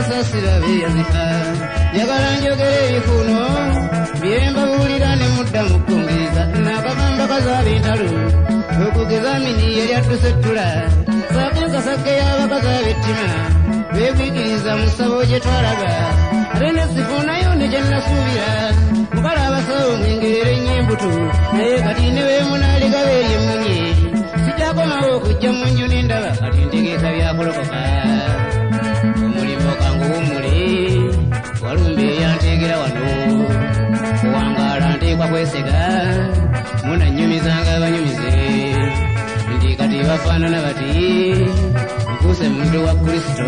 kusasira beyazika njagala njogere ebikuno byembabulira ne mudda mukungiriza nakavamba kazaaba entalo okugeza mini yali atusettula saako enkasake y'abakazaaba ettima beegwikiriza mu ssabo gye twalaga ate ne sifunayo ne gye nnasuubira mukala abasawo mwengerera ennyembuto naye kati ne weemunaliga beerye emmunye sijakomawo okujja mu nju n'endaba kati ntegeeza byakolokoka omulimu kanguwummule walumbe eyanteegera wano kuwangaala nteekwa kwesega munannyumizanga abanyumize nti kati bafaanana bati nkuuse muntu wa Kristo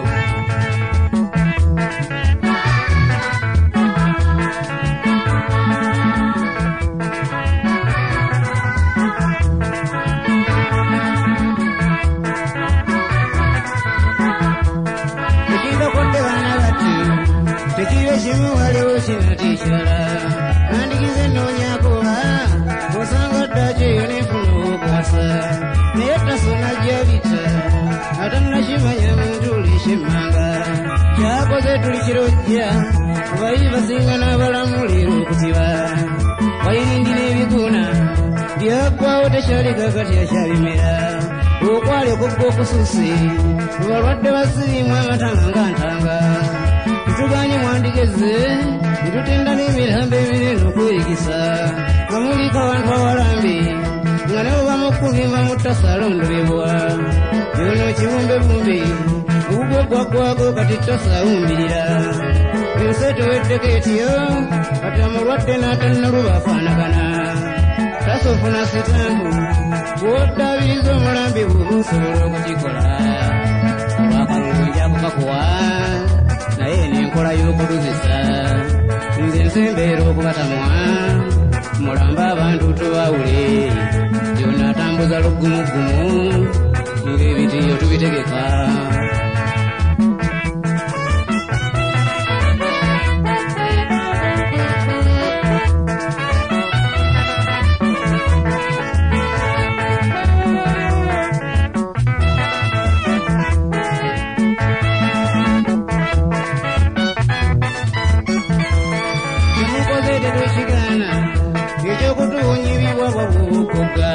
tekibe kimu waliwo kinatiisala nandigize noonyakoba osanga ddaki eyo nefuna okwasa naye tasona gyabita atannakimanya muntu likyemmanga kyakoze tuli kirojja kubayi basinga n'abalamulira okutiba wayindi n'ebiguna byaggwawo tekyalika kati akyabimera okwali okugga okusuuse balwadde basirimu amatanga nga ntanga tutuganye mwandigeze ntutenda n'emirambo eminene okweyigisa nga muliko abantu awalambi nga nabo bamukubimba mu ttasa londolebwa yono kibumbebumbi obugwe gwaggwako kati ttasa awumbirira ensi eteweddeko etyo kati amulwadde n'atannaluba afaanagana ttasa ofuna sitampu bw'oddaabiriza omulambi bw'oba osobola okukikola olwakalulu nja kukakuwa naye n'enkola y'okuluzisa nze nsembeera okubatamwa mulamba abantu tubawule gyonna atambuza luggumugumu ng'ebitiyo tubitegeka ekyokutuunyibibwa bwabuukoga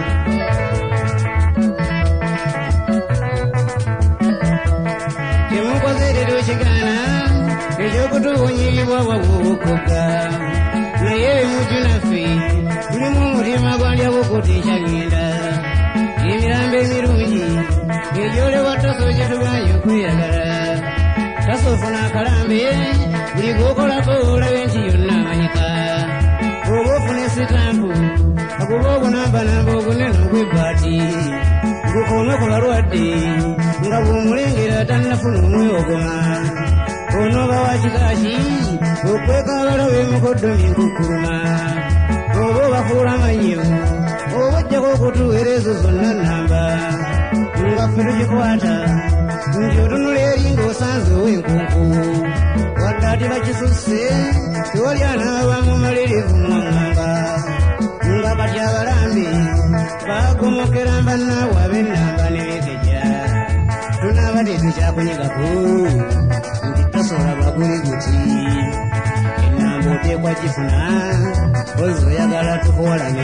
kyemukoze leero ekigaana ekyokutuunyibibwa bwabuukoga naye mujunaffe tulimu omutima gwandya bukuti ekyagenda emirambo emirungi egyolebwa taso gyetuganye okweyagala taso ofuna akalambe buli gwokolako olabe nti yonna amanyika oba ofuna esitampu akuba obunambanamba obunene obw'ebbaati ngukoome ku balwadde nga bw'omulengera tannafuna omwewogoma onooba wa kikaaki okweka abalabe emukoddomi nkukkuluma oba obafuula mannyo oba ojjako okutuweera ezo zonna nnamba nga ffe tugikwata nti otunula eri ng'osanze ow'enkunku wadde ati bakisusse tewali anaaba mumalirivu mwaŋŋamba nga kati abalambi baagomokera mbannaawe ab'ennamba n'ebyekeja tunaaba tetukyakunyegako nti tasobola baguli guti ennamba oteekwa gifuna ozi oyagala tukoolane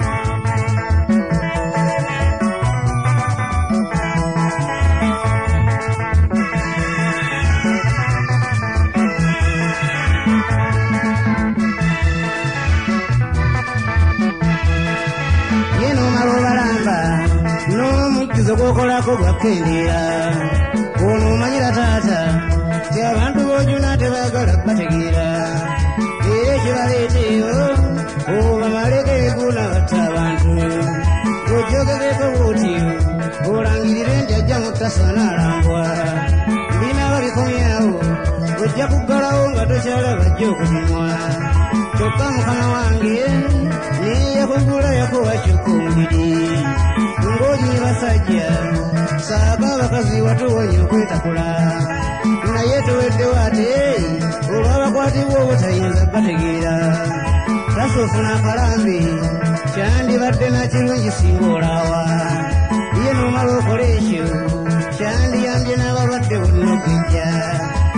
n'omujjuzo gwokolako gwakendeera ono omanyira taata ti abantu b'ojuna tebaagala bategeera era ekibaleeta eyo obamaleko ebiguuna batta abantu ng'ojjogezeko bwotyo olangirire nti ajja mu ttasa n'alambwa binaaba bikomyawo ojja kuggalawo nga tokyalaba ajja okupimwa kyokka mukama wange neyakugula yakuwa kyokka omubiri ng'olinye basajja saako abakazi watuwonya okwetakula naye toweddewo ate olw'abakwatibwa obutayinza bategeera taso ofuna akalambi kyandibadde nakirungi singa olaawa ye n'omala okola ekyo kyandiyambye n'abalwadde bonna okujja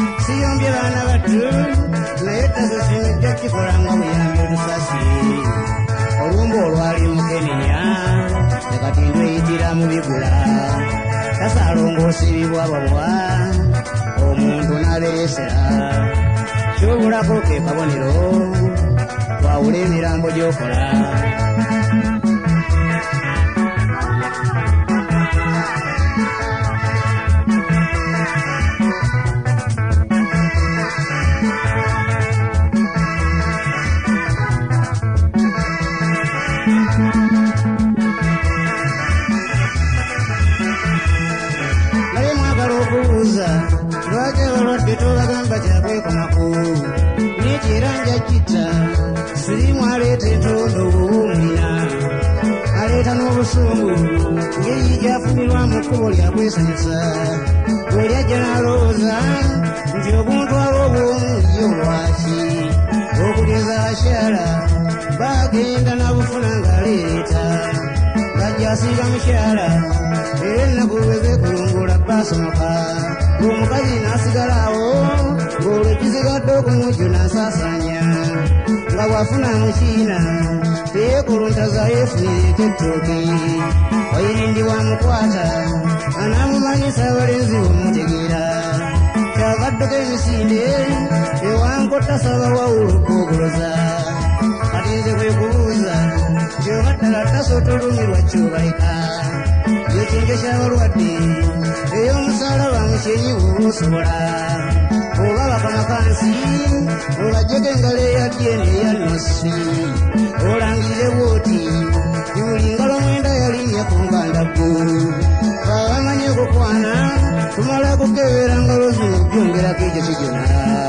muyombye baana battu naye tasosimejja kikola nga buyambi olusasi olumba olwali mukenenya nekati ndweyitira mu bigula tasalongoosibibwababwa omuntu n'aleesera kyobulako ke kabonero twawula emirambo gy'okola lwaki abalwadde tobagamba kyakwekomako nekiranja kitta sirimu aleeta entondo obuwumulina aleeta n'obusungu ngeri gyafunirwamu kkubo lyakwesanyusa bweli ajja n'alowooza nti obuntwala obw'omu ye olwaki okugeza abakyala bagenda nabufuna ng'aleeta bajja asiiga mukyala era ennaku bwezekulungula baasomoka omukazi n'asigala awo ng'olwo ekizigadde okumujju n'asaasaanya nga bw'afuna mukiina teyeekuluntaza yeefunireko ettooke wayirindibwa mukwata anaamumanyisa abalenzi b'omutegeera kyavadduko emisinde ewankotta saba wawulo okogoloza kati nze kwe kubuuza kyoba ddala tasootolumirwa kyobaleka yekinjo ky'abalwadde ey'omusalaba mukyenyi bw'osobola oba bakamakansi olajjeko engalo eyaddye n'eya nosi olangirire bw'oti buli ngalo mwenda yalinnya ku mbandaggu abamanye okukwana tumala kukebera ngalo zino byongerako ekyo kijona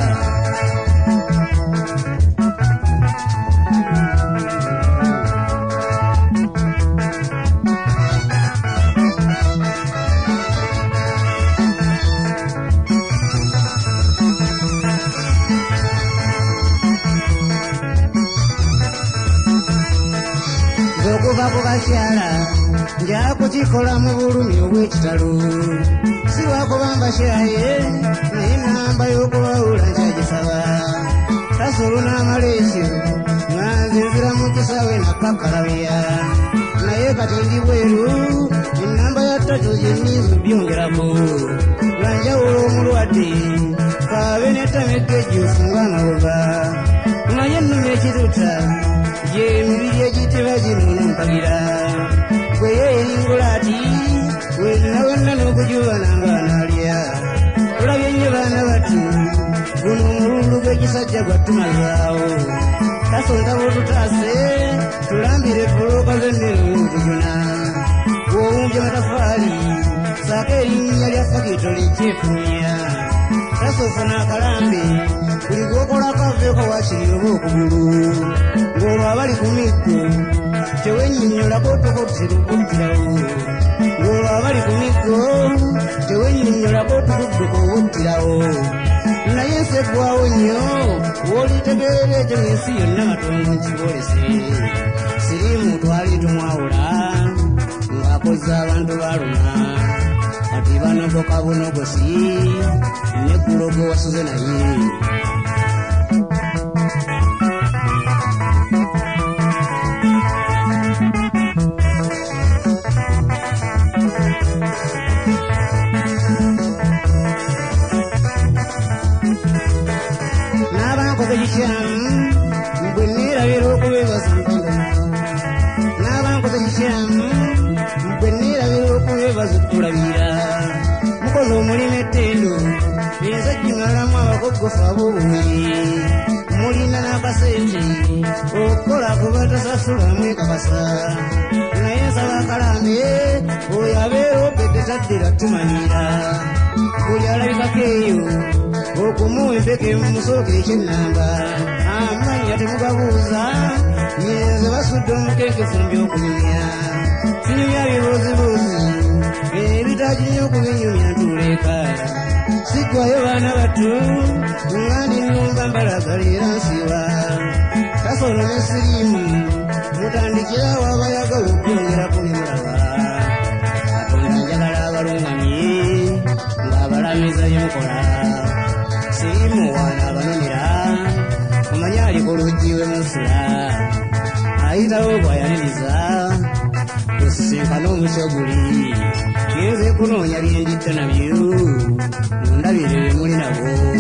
okuva ku bakyala njakukikola mu bulumi obw'ekitalo si lwakuba mbakyaye naye namba y'okubawula nkyagisaba tasolo n'amala ekyo nga nzinzira mu kisawe nakakalabuya naye kati ndi bweru enamba ya tato gyenniizo byongerako lwanjawulo omulwadde kaabe n'ettamegga ejjuufu ng'amabuga manye ennumi ekituta gy'emibiri egiteba ginonompagira bwe yeeringula ati wenna n'okujubana ng'anaalya tulabye nnyo baana battu guno omululu gw'ekisajja gwattumazaawo tasonta bwotutaase tulambire bbulooka z'emmere olutujuna bw'owumbye matafaali saako erinnya lya fakito lijjeefulumya tasoofa n'akalambe buli gwokolako aveeko waakirira oba okugulu ng'olwo abali ku miggo tewennyinnyolako tukotera okuttirawo ng'olwo abali ku miggo tewennyinnyolako tukudduka obuttirawo naye ensi eggwawo nnyo w'olitegeerera ekyo n'ensi yonna matongo nkibolese siriimu twali tumwawula ng'akozza abantu baluma kati banogoka bunogosi neggulo gwe wasuze naye n'abankoze kikyamu bwe neerabira okubebaza mpagana n'abankoze kikyamu bwe neerabira okubebaza okulabira mukoze omulimu ettendo enzajji malamu abakoggofu ab'obuwiri mulina n'akasente okukola kuba tasasulamu ekakasa naye nsaba akalambe oyo abeera opedde taddira tumanyira buli alabikako eyo okumuwa empeke mumusooka ekyennamba amannya temugabuuza nyenze basudde omukenkefu mby'okunyumya sinyumya bibuuzibuuzi ebitaji nnyo okubinyumya ntuleeka siggwayo baana battu nga ndi nnumba mbalagalira nsiba tasono ne siriimu mutandikirawo abayagala okwongera kulimulaba katonda njagala abalungamye ng'abalamiza byemukola siriimu wayitawo bwayaniriza tusisinkana omusyo guli genze kunoonya byenjidde nabyo mundabire bye muli nabo